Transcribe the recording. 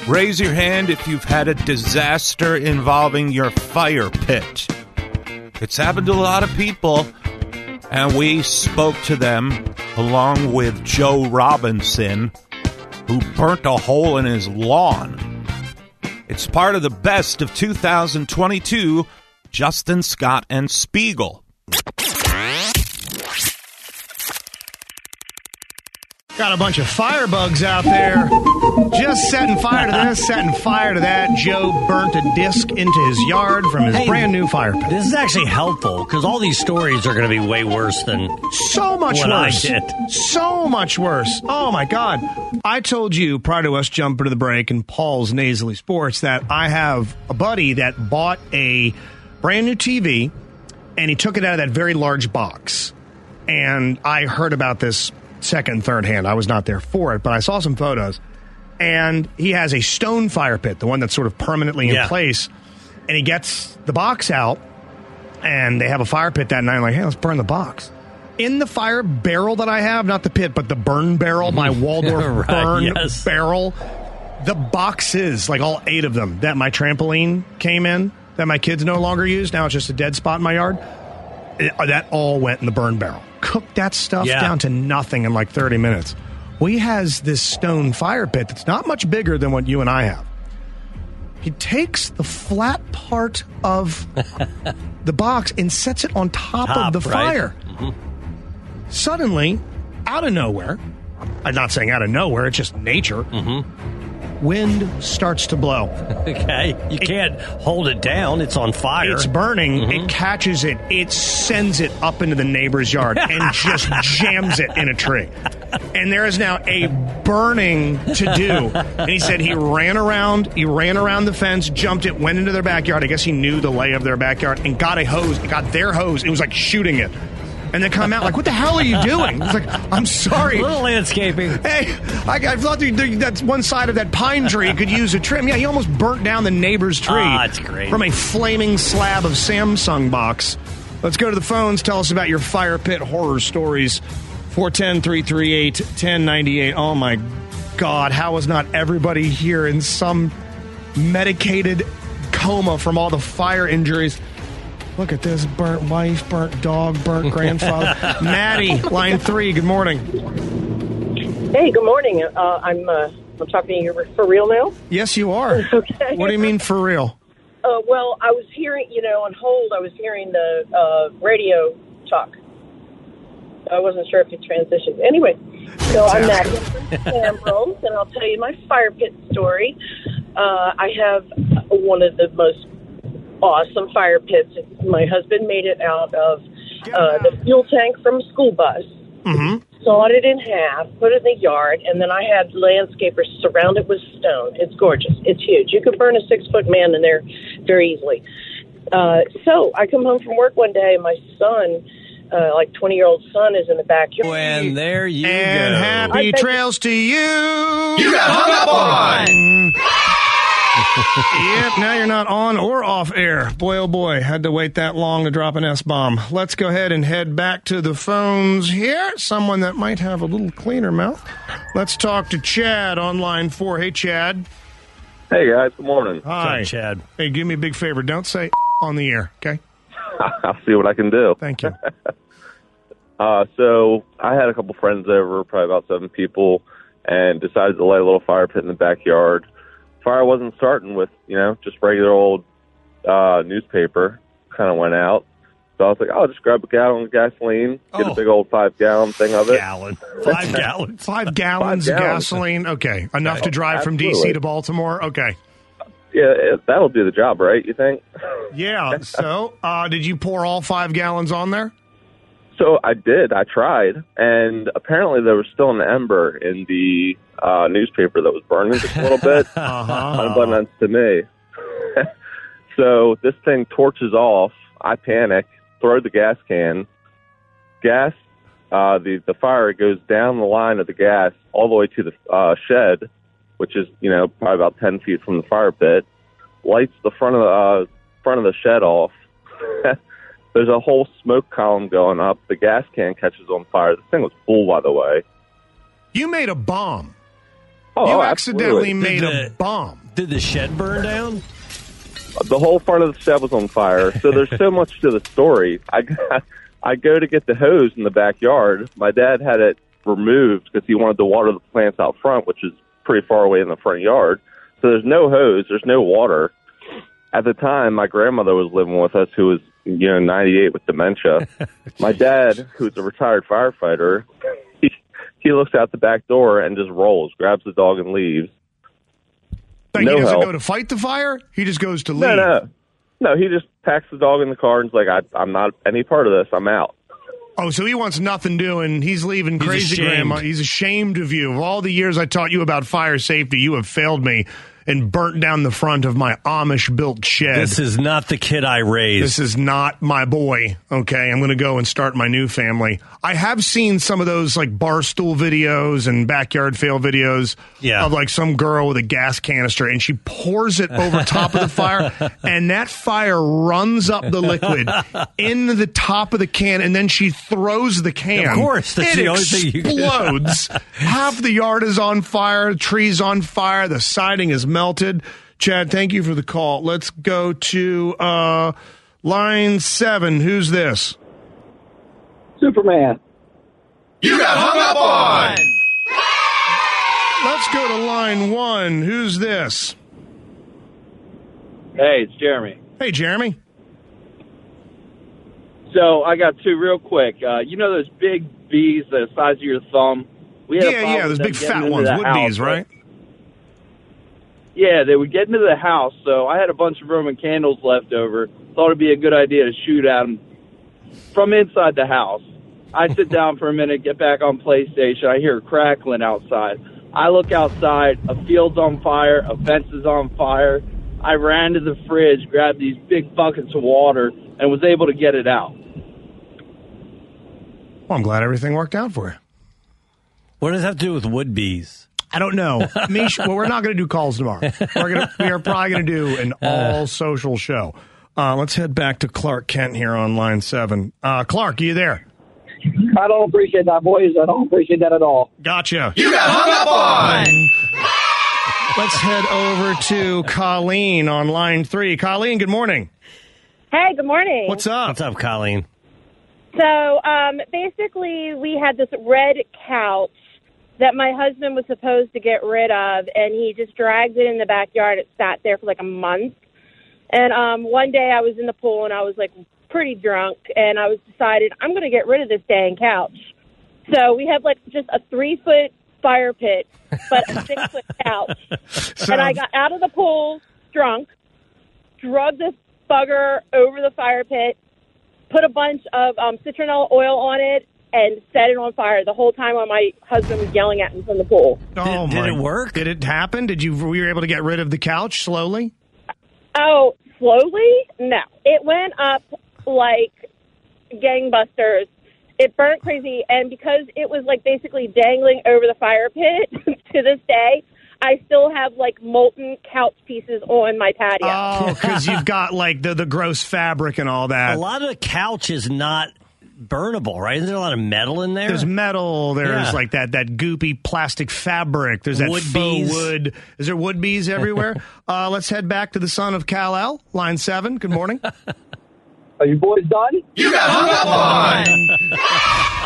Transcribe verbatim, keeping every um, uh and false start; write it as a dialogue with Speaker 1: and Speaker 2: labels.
Speaker 1: Raise your hand if you've had a disaster involving your fire pit. It's happened to a lot of people, and we spoke to them along with Joe Robinson, who burnt a hole in his lawn. It's part of the best of two thousand twenty-two, Justin Scott and Spiegel.
Speaker 2: Got a bunch of firebugs out there. Just setting fire to this, setting fire to that. Joe burnt a disc into his yard from his
Speaker 3: Hey,
Speaker 2: brand new fire pit.
Speaker 3: This is actually helpful because all these stories are going to be way worse than
Speaker 2: So much
Speaker 3: what
Speaker 2: worse.
Speaker 3: I did.
Speaker 2: So much worse. Oh, my God. I told you prior to us jumping to the break in Paul's Nasally Sports that I have a buddy that bought a brand new T V, and he took it out of that very large box. And I heard about this second, third hand. I was not there for it, but I saw some photos. And he has a stone fire pit, the one that's sort of permanently in
Speaker 3: Yeah.
Speaker 2: place. And he gets the box out, and they have a fire pit that night. I'm like, hey, let's burn the box. In the fire barrel that I have, not the pit, but the burn barrel, my Waldorf
Speaker 3: Right,
Speaker 2: burn
Speaker 3: yes.
Speaker 2: barrel, the boxes, like all eight of them, that my trampoline came in, that my kids no longer use, now it's just a dead spot in my yard, it- that all went in the burn barrel. Cooked that stuff
Speaker 3: Yeah.
Speaker 2: down to nothing in like thirty minutes. Well, he has this stone fire pit that's not much bigger than what you and I have. He takes the flat part of the box and sets it on top,
Speaker 3: Top,
Speaker 2: of the
Speaker 3: right?
Speaker 2: fire.
Speaker 3: Mm-hmm.
Speaker 2: Suddenly, out of nowhere, I'm not saying out of nowhere, it's just nature,
Speaker 3: Mm-hmm.
Speaker 2: wind starts to blow.
Speaker 3: Okay, you can't hold it down. It's on fire.
Speaker 2: It's burning.
Speaker 3: Mhm.
Speaker 2: It catches it. It sends it up into the neighbor's yard and just jams it in a tree. And there is now a burning to do. And he said he ran around. He ran around the fence, jumped it, went into their backyard. I guess he knew the lay of their backyard and got a hose. He got their hose. It was like shooting it. And then come out like, what the hell are you doing? It's like, I'm sorry.
Speaker 3: A little landscaping.
Speaker 2: Hey, I, I thought that that's one side of that pine tree could use a trim. Yeah, he almost burnt down the neighbor's tree.
Speaker 3: Ah, that's great.
Speaker 2: From a flaming slab of Samsung box. Let's go to the phones. Tell us about your fire pit horror stories. four one zero, three three eight, one zero nine eight. Oh, my God. How is not everybody here in some medicated coma from all the fire injuries? Look at this. Burnt wife, burnt dog, burnt grandfather. Maddie, line three. Good morning.
Speaker 4: Hey, good morning. Uh, I'm uh, I'm talking to you for real now.
Speaker 2: Yes, you are.
Speaker 4: Okay.
Speaker 2: What do you mean for real?
Speaker 4: Uh, well, I was hearing, you know, on hold, I was hearing the uh, radio talk. I wasn't sure if it transitioned. Anyway, so I'm Maddie from Ambrose, and I'll tell you my fire pit story. Uh, I have one of the most awesome fire pits. My husband made it out of uh, the fuel tank from a school bus.
Speaker 2: Mm-hmm.
Speaker 4: Sawed it in half, put it in the yard, and then I had landscapers surround it with stone. It's gorgeous. It's huge. You could burn a six-foot man in there very easily. Uh, so I come home from work one day, and my son, uh, like twenty-year-old son, is in the backyard.
Speaker 3: And there you
Speaker 2: And
Speaker 3: go.
Speaker 2: happy
Speaker 4: I bet-
Speaker 2: trails to you.
Speaker 5: You got hung up on!
Speaker 2: Yep, now you're not on or off air. Boy, oh boy, had to wait that long to drop an S-bomb. Let's go ahead and head back to the phones here. Someone that might have a little cleaner mouth. Let's talk to Chad on line four. Hey, Chad.
Speaker 6: Hey, guys. Good morning.
Speaker 2: Hi.
Speaker 3: What's up, Chad?
Speaker 2: Hey, do me a big favor. Don't say on the air, okay?
Speaker 6: I'll see what I can do.
Speaker 2: Thank you.
Speaker 6: Uh, so I had a couple friends over, probably about seven people, and decided to light a little fire pit in the backyard. Fire wasn't starting with, you know, just regular old uh, newspaper. Kind of went out. So I was like, I'll just grab a gallon of gasoline, get
Speaker 2: Oh.
Speaker 6: a big old five-gallon thing of it.
Speaker 3: Gallon. Five gallons.
Speaker 2: Five gallons
Speaker 6: Five
Speaker 2: of
Speaker 6: gallons.
Speaker 2: gasoline. Okay. Enough to drive from D C
Speaker 6: Absolutely.
Speaker 2: to Baltimore. Okay.
Speaker 6: Yeah, it, that'll do the job, right, you think?
Speaker 2: Yeah. So, uh, did you pour all five gallons on there?
Speaker 6: So I did. I tried, and apparently there was still an ember in the uh, newspaper that was burning just a little bit,
Speaker 2: Uh-huh.
Speaker 6: unbeknownst to me. So this thing torches off. I panic, throw the gas can. Gas, uh, the the fire goes down the line of the gas all the way to the uh, shed, which is you know probably about ten feet from the fire pit. Lights the front of the uh, front of the shed off. There's a whole smoke column going up. The gas can catches on fire. This thing was full, by the way.
Speaker 2: You made a bomb.
Speaker 6: Oh,
Speaker 2: you
Speaker 6: oh,
Speaker 2: accidentally
Speaker 6: absolutely.
Speaker 2: made
Speaker 3: Did
Speaker 2: a
Speaker 3: the-
Speaker 2: bomb.
Speaker 3: Did the shed burn down?
Speaker 6: The whole front of the shed was on fire. So there's so much to the story. I got, I go to get the hose in the backyard. My dad had it removed because he wanted to water the plants out front, which is pretty far away in the front yard. So there's no hose, there's no water. At the time, my grandmother was living with us, who was, you know, ninety-eight with dementia. My dad, who's a retired firefighter, he, he looks out the back door and just rolls, grabs the dog and leaves.
Speaker 2: Like
Speaker 6: no
Speaker 2: he doesn't
Speaker 6: help.
Speaker 2: go to fight the fire? He just goes to leave.
Speaker 6: No, no. No, he just packs the dog in the car and is like, I, I'm not any part of this. I'm out.
Speaker 2: Oh, so he wants nothing doing. He's leaving
Speaker 3: He's
Speaker 2: crazy
Speaker 3: ashamed.
Speaker 2: grandma. He's ashamed of you. Of all the years I taught you about fire safety, you have failed me and burnt down the front of my Amish-built shed.
Speaker 3: This is not the kid I raised.
Speaker 2: This is not my boy, okay? I'm going to go and start my new family. I have seen some of those, like, barstool videos and backyard fail videos
Speaker 3: Yeah.
Speaker 2: of, like, some girl with a gas canister, and she pours it over top of the fire, and that fire runs up the liquid in the top of the can, and then she throws the can.
Speaker 3: Of course, that's
Speaker 2: it
Speaker 3: the only thing you can do.
Speaker 2: explodes. Half the yard is on fire, the tree's on fire, the siding is melted. Chad, thank you for the call. Let's go to uh, line seven. Who's this?
Speaker 7: Superman.
Speaker 5: You got hung up on.
Speaker 2: Let's go to line one. Who's this?
Speaker 7: Hey, it's Jeremy.
Speaker 2: Hey, Jeremy.
Speaker 7: So I got two real quick. Uh, you know those big bees the size of your thumb? We had a
Speaker 2: Yeah,
Speaker 7: problem
Speaker 2: yeah, those
Speaker 7: with them
Speaker 2: big
Speaker 7: getting
Speaker 2: fat
Speaker 7: into
Speaker 2: ones,
Speaker 7: the
Speaker 2: wood
Speaker 7: house.
Speaker 2: bees, right?
Speaker 7: Yeah, they would get into the house, so I had a bunch of Roman candles left over. Thought it'd be a good idea to shoot at them from inside the house. I sit down for a minute, get back on PlayStation. I hear crackling outside. I look outside, a field's on fire, a fence is on fire. I ran to the fridge, grabbed these big buckets of water, and was able to get it out.
Speaker 2: Well, I'm glad everything worked out for you.
Speaker 3: What does that have to do with wood bees?
Speaker 2: I don't know. Mish, well, we're not going to do calls tomorrow. We're gonna, we are probably going to do an all-social show. Uh, let's head back to Clark Kent here on line seven. Uh, Clark, are you there?
Speaker 7: I don't appreciate that, boys. I don't appreciate that at all.
Speaker 2: Gotcha.
Speaker 5: You got hung up on.
Speaker 2: Let's head over to Colleen on line three. Colleen, good morning.
Speaker 8: Hey, good morning.
Speaker 2: What's up?
Speaker 3: What's up, Colleen?
Speaker 8: So, um, basically, we had this red couch that my husband was supposed to get rid of, and he just dragged it in the backyard. It sat there for like a month. And um, one day I was in the pool, and I was like pretty drunk, and I was decided I'm going to get rid of this dang couch. So we have like just a three-foot fire pit, but a six-foot couch.
Speaker 2: So-
Speaker 8: And I got out of the pool drunk, drug this bugger over the fire pit, put a bunch of um, citronella oil on it, and set it on fire the whole time while my husband was yelling at me from the pool.
Speaker 2: Oh,
Speaker 3: Did- did
Speaker 2: my-
Speaker 3: it work?
Speaker 2: Did it happen? Did you? Were you able to get rid of the couch slowly?
Speaker 8: Oh, slowly? No. It went up like gangbusters. It burnt crazy, and because it was like basically dangling over the fire pit to this day, I still have like molten couch pieces on my patio.
Speaker 2: Oh, because you've got like the, the gross fabric and all that.
Speaker 3: A lot of the couch is not burnable, right? Isn't there a lot of metal in there?
Speaker 2: There's metal. There's
Speaker 3: Yeah.
Speaker 2: like that that goopy plastic fabric. There's that
Speaker 3: Wood
Speaker 2: faux
Speaker 3: bees.
Speaker 2: wood. Is there wood bees everywhere? uh, let's head back to the son of Kal-El, line seven. Good morning.
Speaker 7: Are you boys done?
Speaker 5: You got hung up on.